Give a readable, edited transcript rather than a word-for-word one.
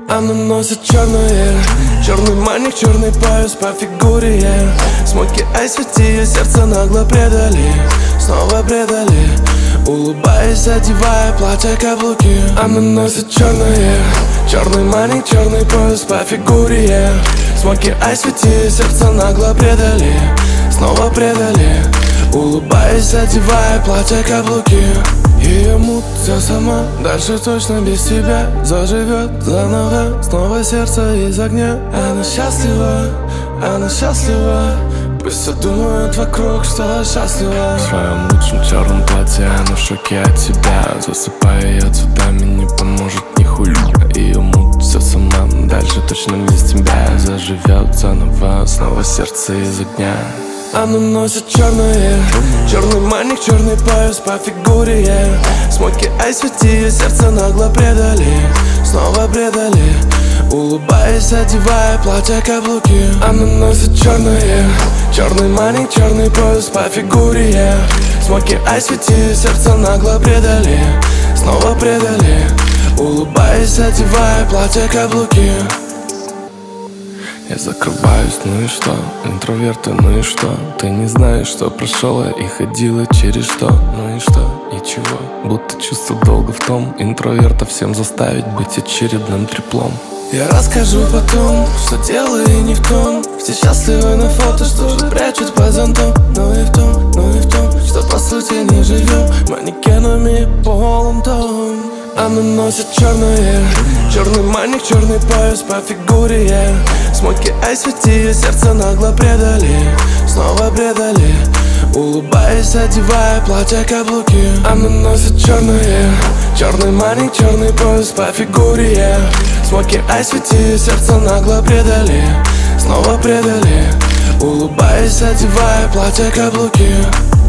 Она носит черное, черный маник, черный пояс по фигуре, Смоки айс, ведь ее сердце нагло предали, снова предали. Улыбаясь, одевая платье, каблуки. Она носит черное, черный маник, черный пояс по фигуре, Смоки айс, ведь ее сердце нагло предали, снова предали. Улыбаясь, одевая платье, каблуки. Ее мут все сама, дальше точно без тебя заживет заново, снова сердце из огня. Она счастлива, она счастлива. Пусть все думают вокруг, что счастлива. В своем лучшем черном платье она в шоке от себя. Засыпая ее цветами не поможет нихуя. Ее мут все сама, дальше точно без тебя заживет заново, снова сердце из огня. Она носит черное, черный маник, черный пояс по фигуре, Смоки айс, ведь ее сердце нагло предали, снова предали. Улыбаясь, одевая платье, каблуки. Она носит черное, черный маник, черный пояс по фигуре, Смоки айс, ведь ее сердце нагло предали, снова предали. Улыбаясь, одевая платье, каблуки. Я закрываюсь, ну и что? Интроверты, ну и что? Ты не знаешь, что прошел я и ходила через что? Ну и что? Ничего. Будто чувство долга в том, интроверта всем заставить быть очередным треплом. Я расскажу потом, что дело и не в том. Все счастливы на фото, что же прячут под зонтом. Но и в том, что по сути не живем манекенами полон том. Она носит черное, черный маник, черный пояс по фигуре, Смоки айс, ведь ее сердце нагло предали, снова предали. Улыбаясь, одевая платье, каблуки. Она носит черное, черный маник, черный пояс по фигуре, Смоки айс, ведь ее сердце нагло предали, снова предали. Улыбаясь, одевая платье, каблуки.